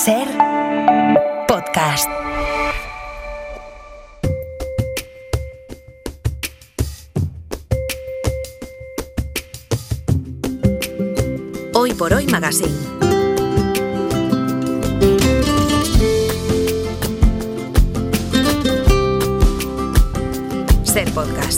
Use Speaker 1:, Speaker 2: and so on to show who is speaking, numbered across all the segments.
Speaker 1: Ser podcast. Hoy por Hoy Magazine. Ser podcast.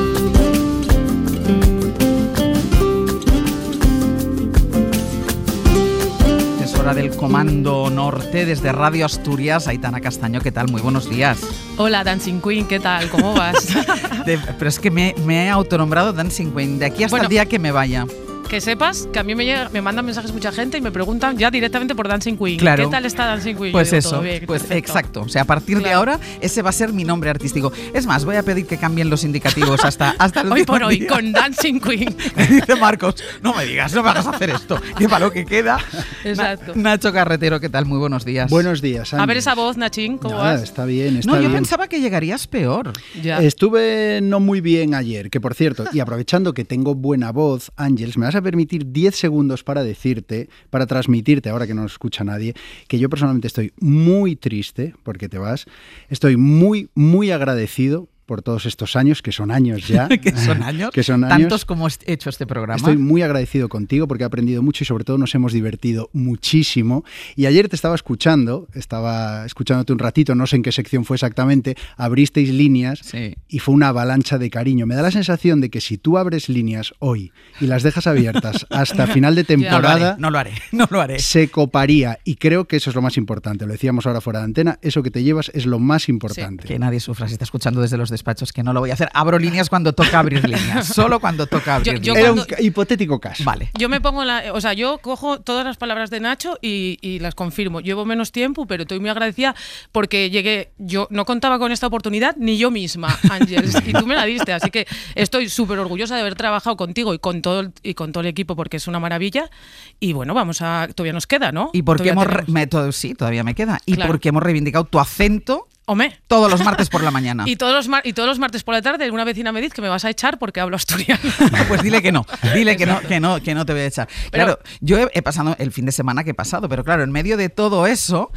Speaker 2: Es hora del Comando Norte desde Radio Asturias. Aitana Castaño, ¿qué tal? Muy buenos días.
Speaker 3: Hola, Dancing Queen, ¿qué tal? ¿Cómo vas?
Speaker 2: Pero es que me he autonombrado Dancing Queen de aquí hasta el día que me vaya.
Speaker 3: Que sepas que a mí me mandan mensajes mucha gente y me preguntan ya directamente por Dancing Queen.
Speaker 2: Claro.
Speaker 3: ¿Qué tal está Dancing Queen?
Speaker 2: Pues
Speaker 3: digo,
Speaker 2: eso,
Speaker 3: todo bien,
Speaker 2: pues
Speaker 3: perfecto.
Speaker 2: exacto. O sea, a partir de ahora ese va a ser mi nombre artístico. Es más, voy a pedir que cambien los indicativos hasta el
Speaker 3: Hoy por hoy,
Speaker 2: día.
Speaker 3: con Dancing Queen.
Speaker 2: Me dice Marcos, no me digas, no me hagas hacer esto. Que para lo que queda.
Speaker 3: Exacto.
Speaker 2: Nacho Carretero, ¿qué tal? Muy buenos días.
Speaker 4: Buenos días, Andy.
Speaker 3: A ver esa voz, Nachín, ¿cómo
Speaker 4: Nada,
Speaker 3: vas?
Speaker 4: está bien, está
Speaker 2: No, yo
Speaker 4: bien.
Speaker 2: pensaba que llegarías peor.
Speaker 3: Ya.
Speaker 4: Estuve no muy bien ayer, que por cierto, y aprovechando que tengo buena voz, Ángeles, me vas a permitir 10 segundos para decirte, para transmitirte, ahora que no nos escucha nadie, que yo personalmente estoy muy triste porque te vas. Estoy muy, muy agradecido por todos estos años, que son años ya.
Speaker 2: ¿Que son años?
Speaker 4: Que son años.
Speaker 2: Tantos como he hecho este programa.
Speaker 4: Estoy muy agradecido contigo porque he aprendido mucho y sobre todo nos hemos divertido muchísimo. Y ayer te estaba escuchándote un ratito, no sé en qué sección fue exactamente, abristeis líneas
Speaker 2: Sí.
Speaker 4: y fue una avalancha de cariño. Me da la sensación de que si tú abres líneas hoy y las dejas abiertas hasta final de temporada,
Speaker 2: No lo haré.
Speaker 4: se coparía. Y creo que eso es lo más importante. Lo decíamos ahora fuera de antena, eso que te llevas es lo más importante.
Speaker 2: Que nadie sufra si está escuchando desde los despachos, que no lo voy a hacer. Abro líneas cuando toca abrir líneas. Solo cuando toca abrir
Speaker 3: Yo
Speaker 2: líneas.
Speaker 4: Era un
Speaker 3: cuando-
Speaker 4: hipotético caso.
Speaker 2: Vale.
Speaker 3: Yo me pongo yo cojo todas las palabras de Nacho y las confirmo. Llevo menos tiempo, pero estoy muy agradecida porque yo no contaba con esta oportunidad ni yo misma, Ángeles, y tú me la diste, así que estoy súper orgullosa de haber trabajado contigo y con todo el equipo porque es una maravilla. Y bueno, todavía nos queda, ¿no?
Speaker 2: ¿Y por qué
Speaker 3: Todavía tenemos-
Speaker 2: sí, todavía me queda. ¿Y
Speaker 3: Claro.
Speaker 2: por qué hemos reivindicado tu acento
Speaker 3: Hombre.
Speaker 2: todos los martes por la mañana?
Speaker 3: Y todos los martes por la tarde una vecina me dice que me vas a echar porque hablo asturiano.
Speaker 2: Pues dile que no. Dile que no te voy a echar.
Speaker 3: Pero-
Speaker 2: Claro, yo he pasado el fin de semana que he pasado, pero claro, en medio de todo eso,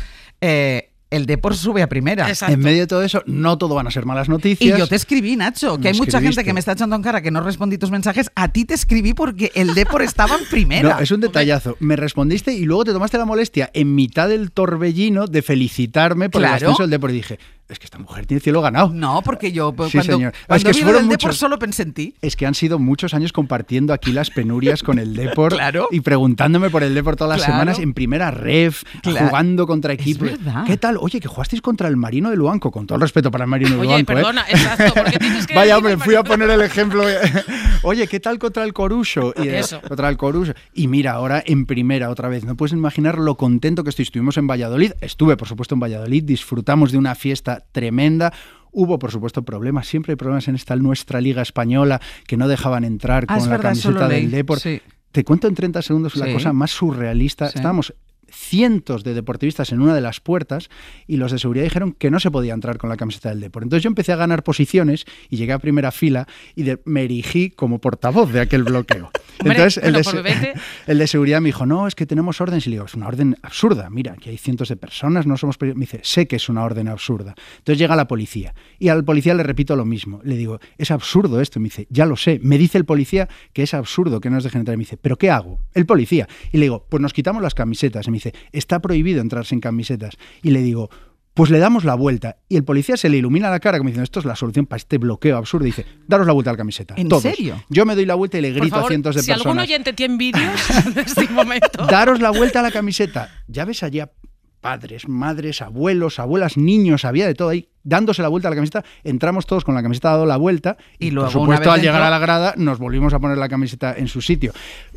Speaker 2: el Depor sube a primera.
Speaker 3: Exacto.
Speaker 4: En medio de todo eso, no todo van a ser malas
Speaker 2: Y
Speaker 4: noticias.
Speaker 2: yo te escribí, Nacho, que
Speaker 4: Me
Speaker 2: hay mucha gente
Speaker 4: escribiste.
Speaker 2: que me está echando en cara que no respondí tus mensajes. A ti te escribí porque el Depor estaba en primera.
Speaker 4: No, es un detallazo. Me respondiste y luego te tomaste la molestia en mitad del torbellino de felicitarme por
Speaker 2: Claro.
Speaker 4: el ascenso del Depor. Y dije, es que esta mujer tiene cielo ganado.
Speaker 2: No, porque yo
Speaker 4: Sí,
Speaker 2: cuando
Speaker 4: señor. Es
Speaker 2: cuando
Speaker 4: que
Speaker 2: vi lo
Speaker 4: fueron
Speaker 2: del Depor
Speaker 4: muchos.
Speaker 2: solo pensé en ti.
Speaker 4: Es que han sido muchos años compartiendo aquí las penurias con el Depor
Speaker 2: Claro.
Speaker 4: y preguntándome por el Depor todas las
Speaker 2: Claro.
Speaker 4: semanas en primera ref,
Speaker 2: Claro.
Speaker 4: jugando contra equipos.
Speaker 2: verdad.
Speaker 4: ¿Qué tal? Oye, que jugasteis contra el Marino de Luanco, con todo el respeto para el Marino de
Speaker 3: Oye,
Speaker 4: Luanco.
Speaker 3: perdona, exacto, ¿por qué tienes que
Speaker 4: Vaya,
Speaker 3: decir
Speaker 4: hombre,
Speaker 3: el
Speaker 4: fui a
Speaker 3: Marino?
Speaker 4: poner el ejemplo. Oye, ¿qué tal contra el Coruso?
Speaker 3: Eso.
Speaker 4: Contra el Coruso. Y mira, ahora en primera otra vez. No puedes imaginar lo contento que estoy. Estuvimos en Valladolid. Estuve, por supuesto, en Valladolid. Disfrutamos de una fiesta tremenda. Hubo, por supuesto, problemas. Siempre hay problemas en nuestra Liga Española que no dejaban entrar
Speaker 2: Ah,
Speaker 4: con
Speaker 2: es
Speaker 4: la
Speaker 2: verdad, eso lo
Speaker 4: camiseta
Speaker 2: leí.
Speaker 4: del Depor.
Speaker 2: Sí.
Speaker 4: Te cuento en 30 segundos la
Speaker 2: Sí.
Speaker 4: cosa más surrealista.
Speaker 2: Sí.
Speaker 4: Estábamos cientos de deportivistas en una de las puertas y los de seguridad dijeron que no se podía entrar con la camiseta del Depor. Entonces yo empecé a ganar posiciones y llegué a primera fila y me erigí como portavoz de aquel bloqueo.
Speaker 3: Hombre,
Speaker 4: Entonces
Speaker 3: bueno, por vete.
Speaker 4: el de seguridad me dijo, no, es que tenemos órdenes. Y le digo, es una orden absurda. Mira, aquí hay cientos de personas, no somos... Me dice, sé que es una orden absurda. Entonces llega la policía y al policía le repito lo mismo. Le digo, es absurdo esto. Y me dice, ya lo sé. Me dice el policía que es absurdo que no nos dejen entrar. Y me dice, ¿pero qué hago? El policía. Y le digo, pues nos quitamos las camisetas. Y me dice, está prohibido entrar sin camisetas. Y le digo, pues le damos la vuelta. Y el policía se le ilumina la cara como diciendo, esto es la solución para este bloqueo absurdo. Y dice, daros la vuelta a la camiseta.
Speaker 2: ¿En
Speaker 4: todos.
Speaker 2: serio?
Speaker 4: Yo me doy la vuelta y le
Speaker 3: Por
Speaker 4: grito
Speaker 3: favor,
Speaker 4: a cientos de
Speaker 3: si algún
Speaker 4: personas.
Speaker 3: oyente tiene vídeos de este momento.
Speaker 4: Daros la vuelta a la camiseta. Ya ves allá padres, madres, abuelos, abuelas, niños, había de todo ahí, dándose la vuelta a la camiseta. Entramos todos con la camiseta dado la vuelta y
Speaker 2: luego,
Speaker 4: por
Speaker 2: una
Speaker 4: supuesto,
Speaker 2: vez
Speaker 4: al llegar
Speaker 2: dentro-
Speaker 4: a la grada nos volvimos a poner la camiseta en su sitio.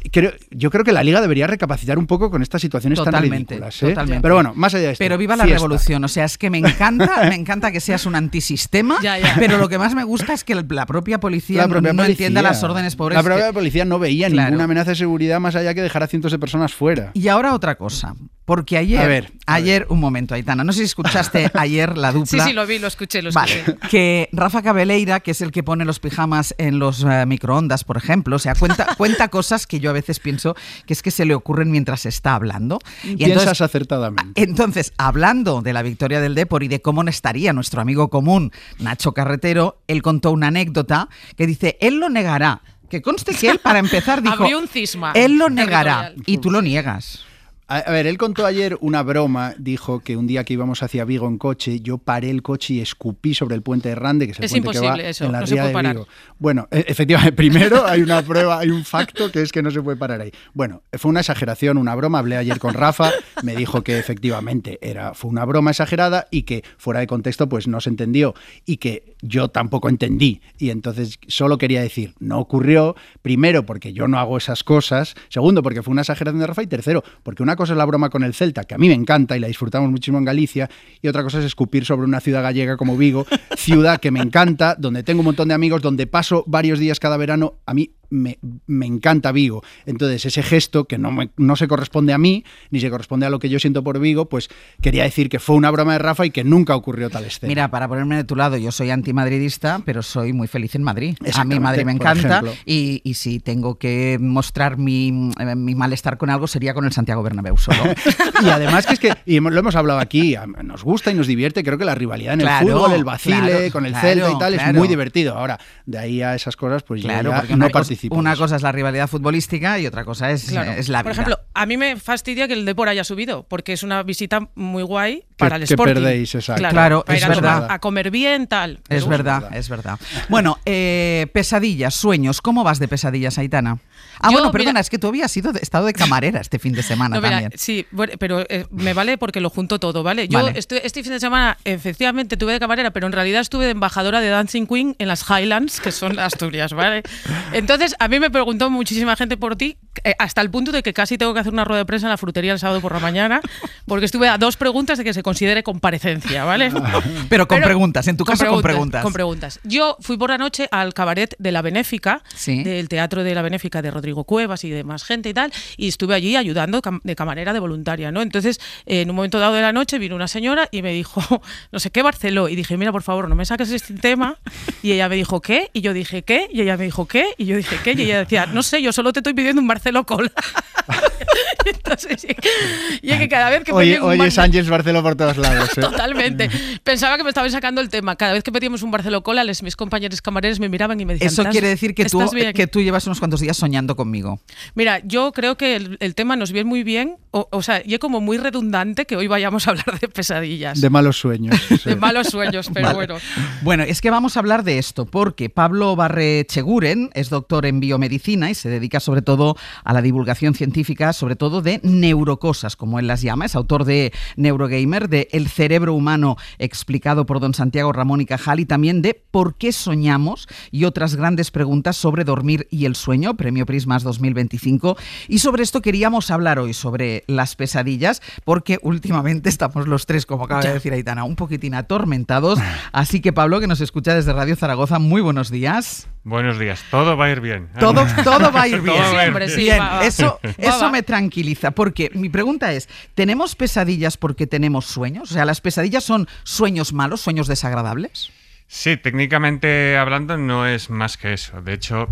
Speaker 4: Yo creo que la Liga debería recapacitar un poco con estas situaciones tan
Speaker 2: Totalmente,
Speaker 4: ridículas. ¿eh?
Speaker 2: totalmente.
Speaker 4: Pero bueno, más allá de esto.
Speaker 2: Pero viva la
Speaker 4: fiesta.
Speaker 2: revolución, o sea, es que me encanta que seas un antisistema,
Speaker 3: Ya.
Speaker 2: pero lo que más me gusta es que la propia policía
Speaker 4: La propia
Speaker 2: no
Speaker 4: policía.
Speaker 2: entienda las órdenes pobres.
Speaker 4: La propia policía no veía
Speaker 2: Claro.
Speaker 4: ninguna amenaza de seguridad más allá que dejar a cientos de personas fuera.
Speaker 2: Y ahora otra cosa. Porque ayer, un momento, Aitana, no sé si escuchaste ayer la dupla.
Speaker 3: Sí, lo vi, lo escuché.
Speaker 2: Vale, que Rafa Cabeleira, que es el que pone los pijamas en los microondas, por ejemplo, o sea, cuenta cosas que yo a veces pienso que es que se le ocurren mientras está hablando.
Speaker 4: Y piensas acertadamente.
Speaker 2: Entonces, hablando de la victoria del Depor y de cómo no estaría nuestro amigo común, Nacho Carretero, él contó una anécdota que dice, él lo negará. Que conste que él, para empezar, dijo,
Speaker 3: abrió un cisma.
Speaker 2: Él lo negará y tú lo niegas.
Speaker 4: A ver, él contó ayer una broma, dijo que un día que íbamos hacia Vigo en coche, yo paré el coche y escupí sobre el puente de Rande, que es el puente que va
Speaker 3: eso,
Speaker 4: en la
Speaker 3: no
Speaker 4: ría de
Speaker 3: parar.
Speaker 4: Vigo. Bueno, efectivamente, primero hay una prueba, hay un facto que es que no se puede parar ahí. Bueno, fue una exageración, una broma, hablé ayer con Rafa, me dijo que efectivamente fue una broma exagerada y que fuera de contexto pues no se entendió y que yo tampoco entendí. Y entonces solo quería decir, no ocurrió, primero porque yo no hago esas cosas, segundo porque fue una exageración de Rafa y tercero porque una cosa es la broma con el Celta, que a mí me encanta y la disfrutamos muchísimo en Galicia, y otra cosa es escupir sobre una ciudad gallega como Vigo, ciudad que me encanta, donde tengo un montón de amigos, donde paso varios días cada verano. A mí me encanta Vigo. Entonces, ese gesto que no se corresponde a mí, ni se corresponde a lo que yo siento por Vigo, pues quería decir que fue una broma de Rafa y que nunca ocurrió tal escena.
Speaker 2: Mira, para ponerme de tu lado, yo soy antimadridista, pero soy muy feliz en Madrid. A mí Madrid me encanta y si tengo que mostrar mi malestar con algo sería con el Santiago Bernabéu solo.
Speaker 4: Y además y lo hemos hablado aquí, nos gusta y nos divierte, creo que la rivalidad en el fútbol, el vacile con el Celta y tal, es muy divertido. Ahora, de ahí a esas cosas, pues ya no participo.
Speaker 2: Una cosa es la rivalidad futbolística y otra cosa es la vida.
Speaker 3: Por ejemplo, a mí me fastidia que el Depor haya subido, porque es una visita muy guay para el Sporting.
Speaker 4: Que perdéis, exacto.
Speaker 2: Claro,
Speaker 3: para
Speaker 2: es
Speaker 3: ir
Speaker 2: verdad.
Speaker 3: A comer bien, tal.
Speaker 2: Es verdad. Bueno, pesadillas, sueños. ¿Cómo vas de pesadillas, Aitana? Perdona, es que tú habías estado de camarera este fin de semana también.
Speaker 3: Sí, bueno, pero me vale porque lo junto todo, ¿vale? Yo este fin de semana efectivamente tuve de camarera, pero en realidad estuve de embajadora de Dancing Queen en las Highlands, que son Asturias, ¿vale? Entonces, a mí me preguntó muchísima gente por ti, hasta el punto de que casi tengo que hacer una rueda de prensa en la frutería el sábado por la mañana, porque estuve a 2 preguntas de que se considere comparecencia, ¿vale?
Speaker 2: Pero con preguntas, en tu caso con preguntas.
Speaker 3: Con preguntas. Yo fui por la noche al cabaret de La Benéfica, del Teatro de La Benéfica de Rodrigo Cuevas y de más gente y tal, y estuve allí ayudando de camarera, de voluntaria, ¿no? Entonces, en un momento dado de la noche vino una señora y me dijo, no sé qué, Barceló, y dije, mira, por favor, no me saques este tema, y ella me dijo, ¿qué? Y yo dije, ¿qué? Y ella me dijo, ¿qué? Y yo dije, ¿qué? Y ella decía, no sé, yo solo te estoy pidiendo un Barceló Cola. Entonces, y es que cada vez que
Speaker 4: Oye, Sánchez Barceló por todos lados, ¿eh?
Speaker 3: Totalmente. Pensaba que me estaban sacando el tema. Cada vez que pedíamos un Barceló Cola, mis compañeros camareros me miraban y me decían,
Speaker 2: eso quiere decir que tú llevas unos cuantos días soñando conmigo.
Speaker 3: Mira, yo creo que el tema nos viene muy bien, o sea, y es como muy redundante que hoy vayamos a hablar de pesadillas.
Speaker 4: De malos sueños. Sí.
Speaker 3: De malos sueños, pero vale. Bueno.
Speaker 2: Bueno, es que vamos a hablar de esto, porque Pablo Barrecheguren es doctor en biomedicina y se dedica sobre todo a la divulgación científica, sobre todo de neurocosas, como él las llama. Es autor de Neurogamer, de El cerebro humano explicado por don Santiago Ramón y Cajal, y también de ¿Por qué soñamos? Y otras grandes preguntas sobre dormir y el sueño, Premio Prismas 2025. Y sobre esto queríamos hablar hoy, sobre las pesadillas, porque últimamente estamos los tres, como acaba de decir Aitana, un poquitín atormentados. Así que Pablo, que nos escucha desde Radio Zaragoza, muy buenos días.
Speaker 5: Buenos días, todo va a ir bien.
Speaker 2: Todo va a ir bien.
Speaker 3: Siempre, sí,
Speaker 2: bien,
Speaker 3: va.
Speaker 2: Eso me tranquiliza, porque mi pregunta es, ¿tenemos pesadillas porque tenemos sueños? O sea, ¿las pesadillas son sueños malos, sueños desagradables?
Speaker 5: Sí, técnicamente hablando no es más que eso. De hecho,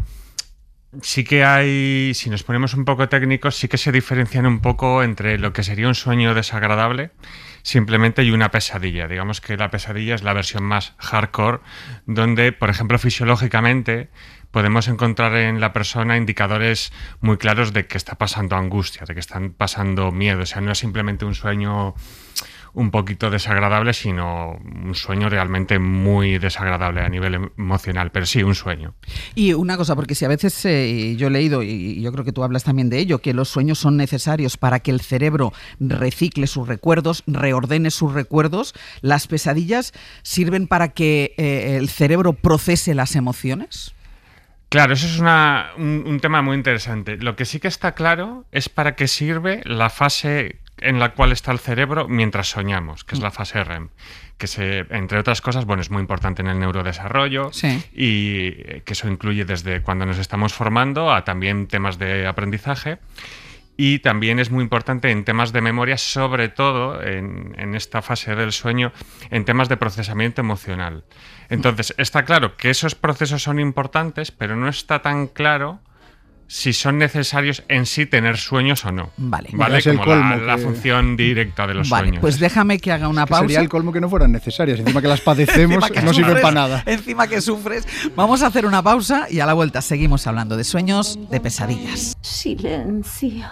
Speaker 5: sí que hay, si nos ponemos un poco técnicos, sí que se diferencian un poco entre lo que sería un sueño desagradable simplemente y una pesadilla. Digamos que la pesadilla es la versión más hardcore, donde, por ejemplo, fisiológicamente podemos encontrar en la persona indicadores muy claros de que está pasando angustia, de que están pasando miedo. O sea, no es simplemente un sueño un poquito desagradable, sino un sueño realmente muy desagradable a nivel emocional, pero sí, un sueño.
Speaker 2: Y una cosa, porque si a veces yo he leído, y yo creo que tú hablas también de ello, que los sueños son necesarios para que el cerebro recicle sus recuerdos, reordene sus recuerdos, ¿las pesadillas sirven para que el cerebro procese las emociones?
Speaker 5: Claro, eso es un tema muy interesante. Lo que sí que está claro es para qué sirve la fase en la cual está el cerebro mientras soñamos, que es la fase REM, que entre otras cosas, bueno, es muy importante en el neurodesarrollo, sí, y que eso incluye desde cuando nos estamos formando a también temas de aprendizaje. y también es muy importante en temas de memoria, sobre todo en esta fase del sueño, en temas de procesamiento emocional. Entonces, está claro que esos procesos son importantes, pero no está tan claro si son necesarios en sí tener sueños o no.
Speaker 2: Vale.
Speaker 4: Es el
Speaker 5: como
Speaker 4: colmo
Speaker 5: la función directa de los sueños.
Speaker 2: Pues déjame que haga una pausa.
Speaker 4: Sería el colmo que no fueran necesarias. Encima que las padecemos, no sirven para nada.
Speaker 2: Encima que sufres. Vamos a hacer una pausa y a la vuelta seguimos hablando de sueños, de pesadillas.
Speaker 6: Silencio.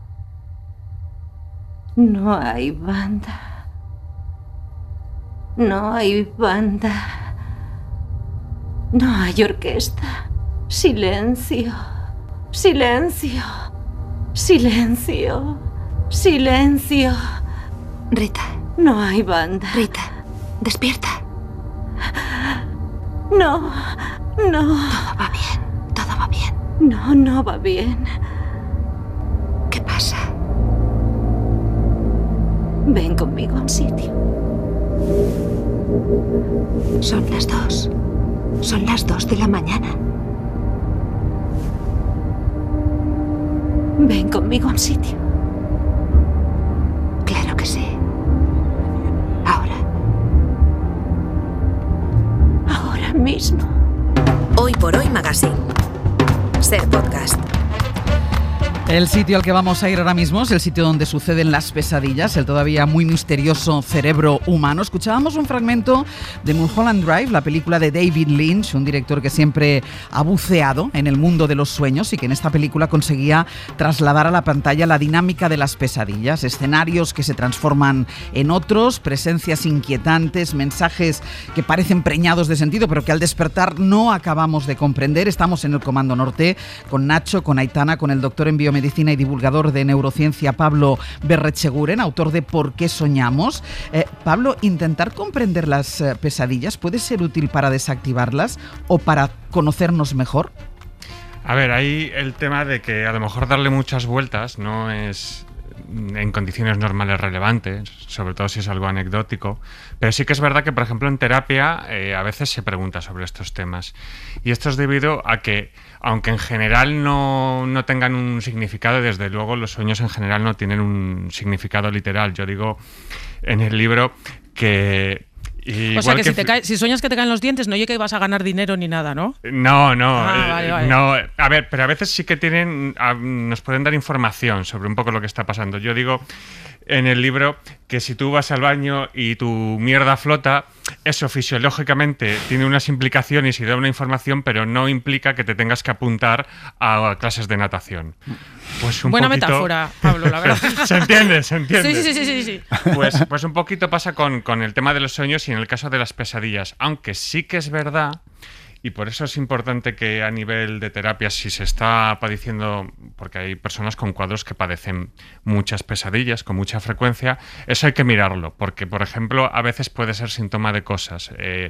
Speaker 6: No hay banda. No hay banda. No hay orquesta. Silencio. Silencio. Silencio. Silencio.
Speaker 1: Rita,
Speaker 6: No hay banda.
Speaker 1: Rita, despierta.
Speaker 6: No. No.
Speaker 1: Todo va bien, todo va bien.
Speaker 6: No, no va bien.
Speaker 1: ¿Qué pasa?
Speaker 6: Ven conmigo a un sitio.
Speaker 1: Son las 2. Son las 2 de la mañana.
Speaker 6: Ven conmigo a un sitio.
Speaker 1: Claro que sí. Ahora.
Speaker 6: Ahora mismo.
Speaker 1: Hoy por Hoy Magazine. Ser podcast.
Speaker 2: El sitio al que vamos a ir ahora mismo es el sitio donde suceden las pesadillas, el todavía muy misterioso cerebro humano. Escuchábamos un fragmento de Mulholland Drive, la película de David Lynch, un director que siempre ha buceado en el mundo de los sueños y que en esta película conseguía trasladar a la pantalla la dinámica de las pesadillas, escenarios que se transforman en otros, presencias inquietantes, mensajes que parecen preñados de sentido, pero que al despertar no acabamos de comprender. Estamos en el Comando Norte con Nacho, con Aitana, con el doctor en biomedicina y divulgador de neurociencia Pablo Berretxeguren, autor de ¿Por qué soñamos? Pablo, ¿intentar comprender las pesadillas puede ser útil para desactivarlas o para conocernos mejor?
Speaker 5: A ver, ahí el tema de que a lo mejor darle muchas vueltas no es en condiciones normales relevante, sobre todo si es algo anecdótico, pero sí que es verdad que, por ejemplo, en terapia a veces se pregunta sobre estos temas. Y esto es debido a que, aunque en general no tengan un significado, desde luego los sueños en general no tienen un significado literal. Yo digo en el libro que...
Speaker 3: O sea, que si sueñas que te caen los dientes, no oye que vas a ganar dinero ni nada, ¿no?
Speaker 5: No.
Speaker 3: Vale.
Speaker 5: No. A ver, pero a veces sí que nos pueden dar información sobre un poco lo que está pasando. Yo digo en el libro que si tú vas al baño y tu mierda flota, eso fisiológicamente tiene unas implicaciones y da una información, pero no implica que te tengas que apuntar a clases de natación. Pues
Speaker 3: Buena metáfora, Pablo, la verdad.
Speaker 5: ¿Se entiende?
Speaker 3: Sí.
Speaker 5: Pues un poquito pasa con el tema de los sueños y en el caso de las pesadillas, aunque sí que es verdad, y por eso es importante que a nivel de terapia, si se está padeciendo, porque hay personas con cuadros que padecen muchas pesadillas con mucha frecuencia, eso hay que mirarlo, porque, por ejemplo, a veces puede ser síntoma de cosas.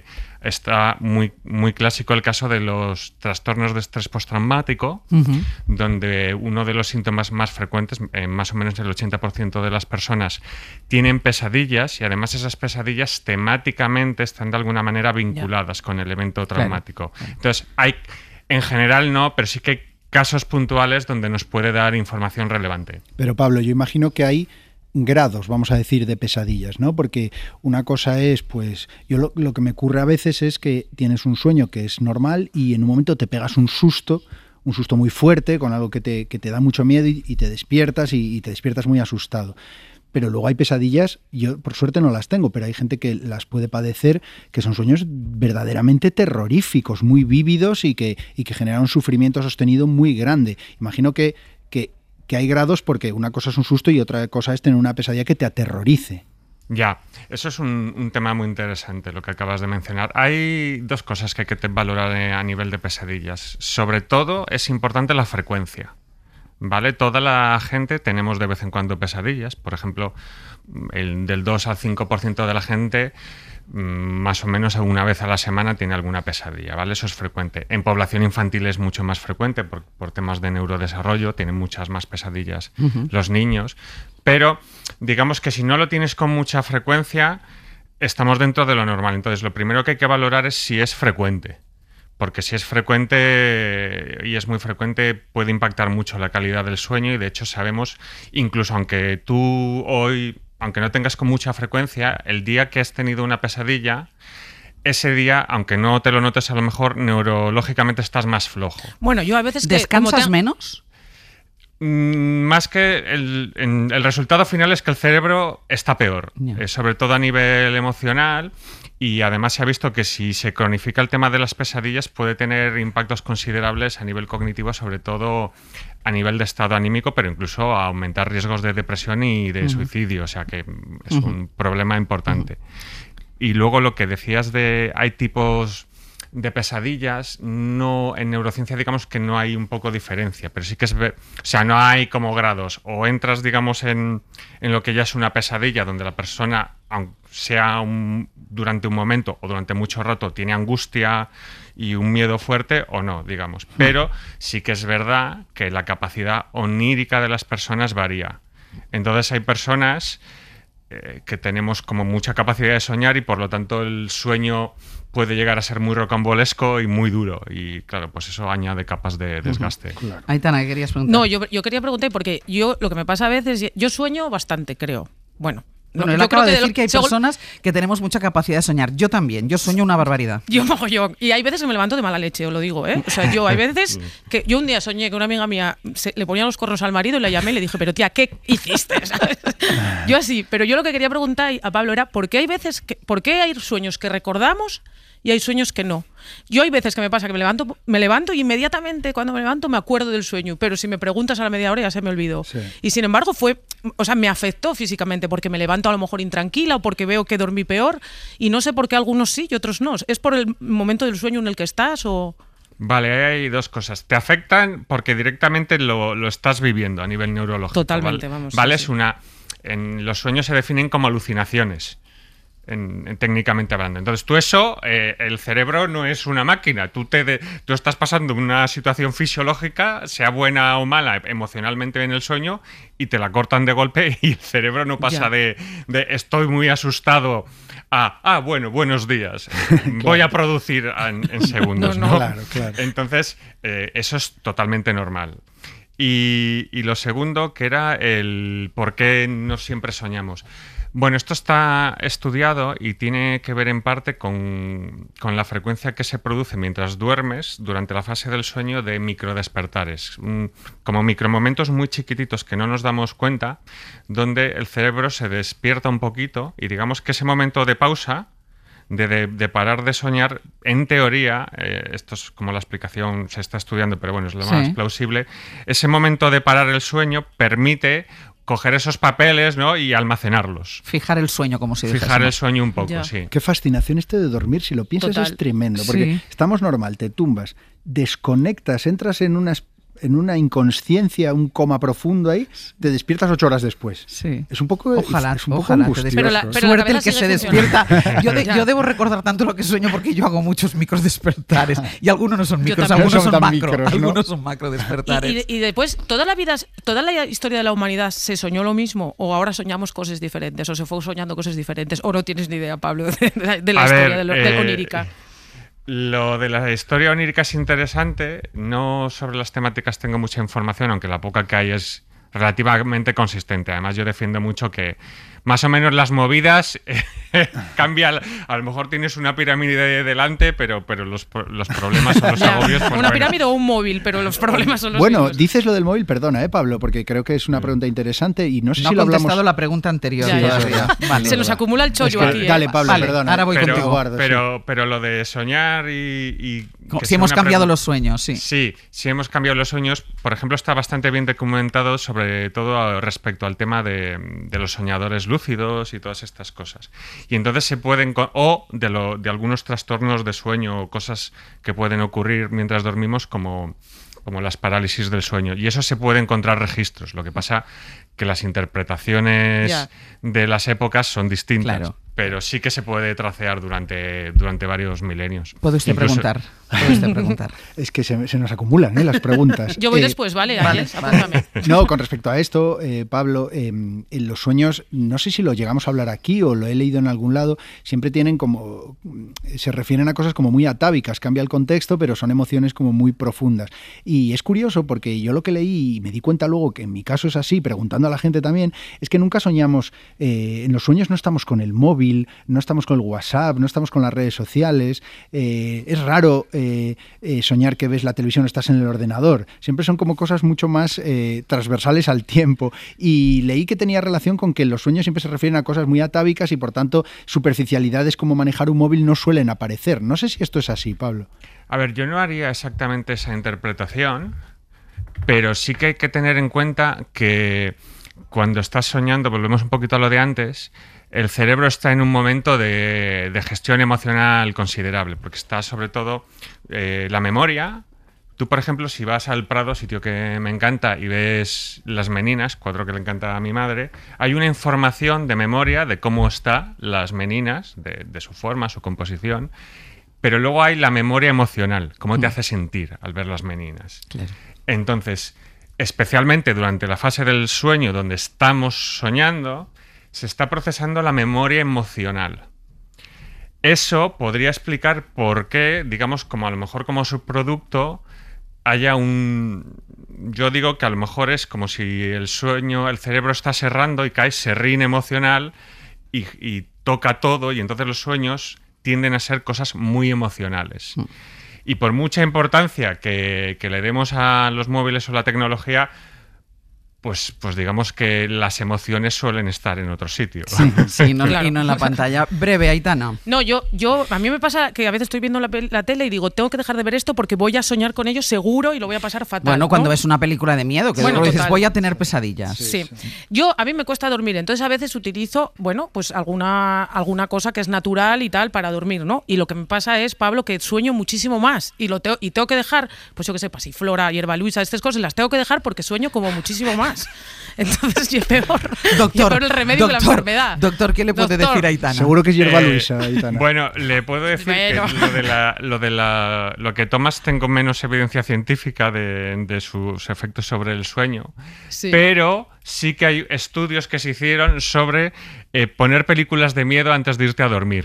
Speaker 5: Está muy, muy clásico el caso de los trastornos de estrés postraumático, donde uno de los síntomas más frecuentes, más o menos el 80% de las personas, tienen pesadillas y además esas pesadillas temáticamente están de alguna manera vinculadas con el evento traumático. Entonces, en general no, pero sí que hay casos puntuales donde nos puede dar información relevante.
Speaker 4: Pero Pablo, yo imagino que hay grados, vamos a decir, de pesadillas, ¿no? Porque una cosa es, pues, yo lo que me ocurre a veces es que tienes un sueño que es normal y en un momento te pegas un susto muy fuerte, con algo que te da mucho miedo y te despiertas y te despiertas muy asustado. Pero luego hay pesadillas, yo por suerte no las tengo, pero hay gente que las puede padecer, que son sueños verdaderamente terroríficos, muy vívidos y que generan un sufrimiento sostenido muy grande. Imagino que hay grados porque una cosa es un susto y otra cosa es tener una pesadilla que te aterrorice.
Speaker 5: Ya, eso es un tema muy interesante lo que acabas de mencionar. Hay dos cosas que hay que valorar a nivel de pesadillas. Sobre todo es importante la frecuencia. ¿Vale? Toda la gente tenemos de vez en cuando pesadillas. Por ejemplo, del 2 al 5% de la gente más o menos una vez a la semana tiene alguna pesadilla, ¿vale? Eso es frecuente. En población infantil es mucho más frecuente por temas de neurodesarrollo, tienen muchas más pesadillas los niños. Pero digamos que si no lo tienes con mucha frecuencia, estamos dentro de lo normal. Entonces, lo primero que hay que valorar es si es frecuente. porque si es frecuente y es muy frecuente puede impactar mucho la calidad del sueño y de hecho sabemos, incluso aunque no tengas con mucha frecuencia, el día que has tenido una pesadilla, ese día, aunque no te lo notes, a lo mejor neurológicamente estás más flojo.
Speaker 3: Bueno, yo a veces
Speaker 2: ¿Descansas menos?
Speaker 5: Más que el resultado final es que el cerebro está peor, sobre todo a nivel emocional, y además se ha visto que si se cronifica el tema de las pesadillas puede tener impactos considerables a nivel cognitivo, sobre todo a nivel de estado anímico, pero incluso a aumentar riesgos de depresión y de suicidio, o sea que es un problema importante. Y luego lo que decías hay tipos de pesadillas, no, en neurociencia digamos que no hay un poco diferencia, pero sí que no hay como grados, o entras digamos en lo que ya es una pesadilla donde la persona, aunque sea durante un momento o durante mucho rato, tiene angustia y un miedo fuerte o no, digamos, pero sí que es verdad que la capacidad onírica de las personas varía. Entonces hay personas que tenemos como mucha capacidad de soñar y por lo tanto el sueño puede llegar a ser muy rocambolesco y muy duro y claro, pues eso añade capas de desgaste.
Speaker 4: Claro.
Speaker 2: Aitana, ¿qué querías preguntar?
Speaker 3: No, yo quería preguntar porque lo que me pasa a veces, yo sueño bastante, creo. Bueno,
Speaker 2: él acaba de decir que hay personas que tenemos mucha capacidad de soñar. Yo también, yo sueño una barbaridad.
Speaker 3: Yo mogollón. Y hay veces que me levanto de mala leche, os lo digo, ¿eh? O sea, yo hay veces que yo un día soñé que una amiga mía le ponía los cornos al marido y la llamé y le dije, pero tía, ¿qué hiciste? ¿Sabes? Yo así, pero yo lo que quería preguntar a Pablo era, ¿por qué hay sueños que recordamos y hay sueños que no? Yo hay veces que me pasa que me levanto y inmediatamente cuando me levanto me acuerdo del sueño, pero si me preguntas a la media hora ya se me olvidó. Sí. Y sin embargo me afectó físicamente porque me levanto a lo mejor intranquila o porque veo que dormí peor y no sé por qué algunos sí y otros no. ¿Es por el momento del sueño en el que estás o...?
Speaker 5: Vale, hay dos cosas. Te afectan porque directamente lo estás viviendo a nivel neurológico.
Speaker 3: Totalmente,
Speaker 5: ¿vale?
Speaker 3: Vamos.
Speaker 5: Vale,
Speaker 3: sí.
Speaker 5: En los sueños se definen como alucinaciones. Técnicamente hablando. Entonces el cerebro no es una máquina, tú estás pasando una situación fisiológica, sea buena o mala emocionalmente en el sueño, y te la cortan de golpe y el cerebro no pasa de estoy muy asustado a bueno, buenos días, voy a producir en segundos. ¿no?
Speaker 4: Claro.
Speaker 5: Entonces eso es totalmente normal. Y lo segundo, que era el por qué no siempre soñamos. Bueno, esto está estudiado y tiene que ver en parte con la frecuencia que se produce mientras duermes durante la fase del sueño de microdespertares, como micromomentos muy chiquititos que no nos damos cuenta, donde el cerebro se despierta un poquito y digamos que ese momento de pausa, de parar de soñar, en teoría, esto es como la explicación se está estudiando, pero bueno, es lo más plausible, ese momento de parar el sueño permite coger esos papeles, ¿no? Y almacenarlos.
Speaker 2: Fijar el sueño, como si dijésemos.
Speaker 5: Fijar el sueño un poco, sí.
Speaker 4: Qué fascinación esto de dormir, si lo piensas. Total. Es tremendo, porque estamos normal, te tumbas, desconectas, entras en una inconsciencia, un coma profundo ahí, te despiertas 8 horas después.
Speaker 2: Sí.
Speaker 4: Es un poco
Speaker 2: ojalá
Speaker 4: angustioso.
Speaker 2: Pero suerte el que se despierta. Yo debo recordar tanto lo que sueño porque yo hago muchos micros despertares y algunos no son micros, algunos son macro, micros, ¿no? Algunos son macro despertares.
Speaker 3: Y después, toda la historia de la humanidad se soñó lo mismo o ahora soñamos cosas diferentes o se fue soñando cosas diferentes o no tienes ni idea, Pablo, de la historia de onírica.
Speaker 5: Lo de la historia onírica es interesante, no sobre las temáticas tengo mucha información, aunque la poca que hay es relativamente consistente. Además yo defiendo mucho que más o menos las movidas cambia, a lo mejor tienes una pirámide delante, pero los problemas son los agobios. Pues
Speaker 3: una pirámide o un móvil, pero los problemas son los
Speaker 4: Bueno,
Speaker 3: mismos.
Speaker 4: dices lo del móvil, perdona, Pablo, porque creo que es una pregunta interesante y no sé si lo hablamos.
Speaker 2: No ha contestado la pregunta anterior.
Speaker 3: Vale, se nos acumula el chollo aquí.
Speaker 4: Dale, Pablo, perdona.
Speaker 2: Ahora voy contigo.
Speaker 5: Pero lo de soñar y
Speaker 2: si hemos cambiado los sueños, sí.
Speaker 5: Sí, hemos cambiado los sueños. Por ejemplo, está bastante bien documentado, sobre todo respecto al tema de los soñadores lúcidos y todas estas cosas. Y entonces se pueden, o de algunos trastornos de sueño o cosas que pueden ocurrir mientras dormimos, como las parálisis del sueño. Y eso se puede encontrar registros. Lo que pasa que las interpretaciones de las épocas son distintas. Claro. Pero sí que se puede tracear durante varios milenios.
Speaker 2: ¿Puede usted preguntar? Puede usted preguntar.
Speaker 4: Es que se nos acumulan las preguntas.
Speaker 3: Yo voy después, ¿vale? Ángeles, apúntame.
Speaker 4: No, con respecto a esto, Pablo, en los sueños, no sé si lo llegamos a hablar aquí o lo he leído en algún lado, siempre tienen como, se refieren a cosas como muy atávicas, cambia el contexto, pero son emociones como muy profundas. Y es curioso porque yo lo que leí y me di cuenta luego que en mi caso es así, preguntando a la gente también, es que nunca soñamos, en los sueños no estamos con el móvil, no estamos con el WhatsApp, no estamos con las redes sociales, es raro soñar que ves la televisión o estás en el ordenador, siempre son como cosas mucho más transversales al tiempo, y leí que tenía relación con que los sueños siempre se refieren a cosas muy atávicas y por tanto superficialidades como manejar un móvil no suelen aparecer. No sé si esto es así, Pablo.
Speaker 5: A ver, yo no haría exactamente esa interpretación, pero sí que hay que tener en cuenta que cuando estás soñando, volvemos un poquito a lo de antes, el cerebro está en un momento de gestión emocional considerable, porque está sobre todo la memoria. Tú, por ejemplo, si vas al Prado, sitio que me encanta, y ves las meninas, cuadro que le encanta a mi madre, hay una información de memoria de cómo están las meninas, de su forma, su composición, pero luego hay la memoria emocional, cómo te hace sentir al ver las meninas.
Speaker 2: Claro.
Speaker 5: Entonces, especialmente durante la fase del sueño donde estamos soñando, se está procesando la memoria emocional. Eso podría explicar por qué, digamos, como a lo mejor como subproducto, haya un... Yo digo que a lo mejor es como si el sueño, el cerebro está serrando y cae serrín emocional y toca todo, y entonces los sueños tienden a ser cosas muy emocionales. Y por mucha importancia que le demos a los móviles o la tecnología, pues digamos que las emociones suelen estar en otro sitio.
Speaker 2: Sí, no,
Speaker 3: Claro.
Speaker 2: y no en la pantalla. Breve, Aitana.
Speaker 3: No, a mí me pasa que a veces estoy viendo la tele y digo, tengo que dejar de ver esto porque voy a soñar con ellos seguro y lo voy a pasar fatal.
Speaker 2: Bueno, cuando
Speaker 3: ¿no?
Speaker 2: ves una película de miedo, que
Speaker 3: Bueno,
Speaker 2: luego dices,
Speaker 3: total.
Speaker 2: voy a tener pesadillas.
Speaker 3: Sí. A mí me cuesta dormir, entonces a veces utilizo, bueno, pues alguna cosa que es natural y tal para dormir, ¿no? Y lo que me pasa es, Pablo, que sueño muchísimo más y tengo que dejar, pues yo qué sé, pasiflora, hierba luisa, estas cosas las tengo que dejar porque sueño como muchísimo más. Entonces yo peor el remedio que la enfermedad.
Speaker 2: Doctor, ¿qué le puede decir a Aitana?
Speaker 4: Seguro que es hierba luisa, Aitana.
Speaker 5: Bueno, le puedo decir
Speaker 3: Bueno.
Speaker 5: que lo que tomas tengo menos evidencia científica de sus efectos sobre el sueño,
Speaker 3: Sí.
Speaker 5: pero sí que hay estudios que se hicieron sobre poner películas de miedo antes de irte a dormir.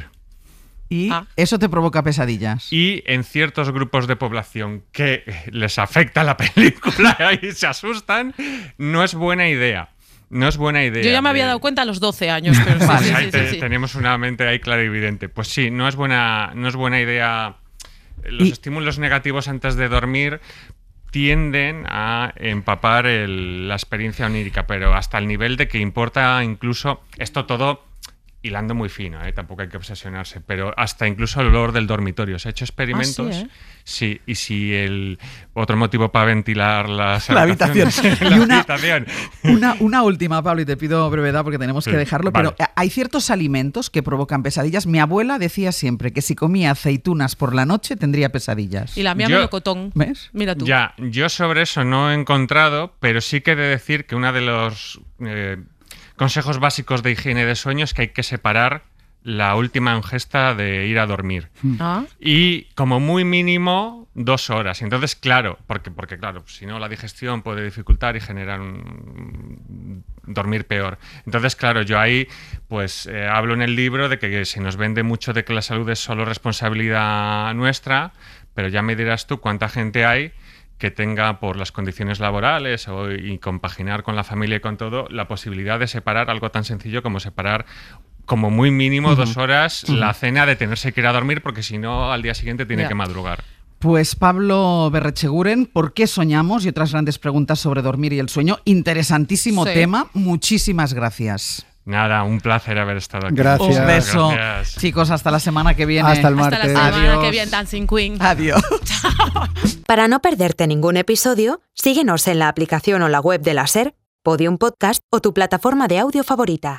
Speaker 2: Y eso te provoca pesadillas.
Speaker 5: Y en ciertos grupos de población que les afecta la película y se asustan, no es buena idea. No es buena idea.
Speaker 3: Yo ya me había dado cuenta a los 12 años, pero sí,
Speaker 2: Vale.
Speaker 3: sí,
Speaker 5: Ahí
Speaker 3: sí.
Speaker 5: tenemos una mente ahí clara y evidente. Pues sí, no es buena idea. Los estímulos negativos antes de dormir tienden a empapar la experiencia onírica, pero hasta el nivel de que importa incluso esto todo hilando muy fino, tampoco hay que obsesionarse, pero hasta incluso el olor del dormitorio. Se ha hecho experimentos.
Speaker 3: Sí,
Speaker 5: Sí, y si el otro motivo para ventilar
Speaker 2: La habitación.
Speaker 5: la
Speaker 2: Y
Speaker 5: habitación.
Speaker 2: Una última, Pablo, y te pido brevedad porque tenemos que dejarlo,
Speaker 5: vale.
Speaker 2: pero hay ciertos alimentos que provocan pesadillas. Mi abuela decía siempre que si comía aceitunas por la noche tendría pesadillas.
Speaker 3: Y la mía
Speaker 5: Yo-
Speaker 3: melocotón.
Speaker 2: ¿Ves?
Speaker 3: Mira tú.
Speaker 5: Ya, yo sobre eso no he encontrado, pero sí que he de decir que uno de los consejos básicos de higiene de sueño es que hay que separar la última ingesta de ir a dormir.
Speaker 3: Ah.
Speaker 5: Y como muy mínimo 2 horas. Entonces, claro, porque claro, si no la digestión puede dificultar y generar dormir peor. Entonces, claro, yo ahí pues hablo en el libro de que se nos vende mucho de que la salud es solo responsabilidad nuestra, pero ya me dirás tú cuánta gente hay que tenga, por las condiciones laborales y compaginar con la familia y con todo, la posibilidad de separar algo tan sencillo como separar como muy mínimo 2 horas la cena de tenerse que ir a dormir, porque si no al día siguiente tiene
Speaker 3: Ya.
Speaker 5: que madrugar.
Speaker 2: Pues Pablo Berretxeguren, ¿por qué soñamos? Y otras grandes preguntas sobre dormir y el sueño. Interesantísimo
Speaker 3: Sí.
Speaker 2: tema. Muchísimas gracias.
Speaker 5: Nada, un placer haber estado aquí.
Speaker 4: Gracias.
Speaker 2: Un beso.
Speaker 5: Gracias.
Speaker 2: Chicos, hasta la semana que viene.
Speaker 4: Hasta el
Speaker 3: Hasta
Speaker 4: martes.
Speaker 3: la semana
Speaker 2: Adiós.
Speaker 3: que viene, Dancing Queen.
Speaker 2: Adiós.
Speaker 1: Para no perderte ningún episodio, síguenos en la aplicación o la web de la SER, Podium Podcast o tu plataforma de audio favorita.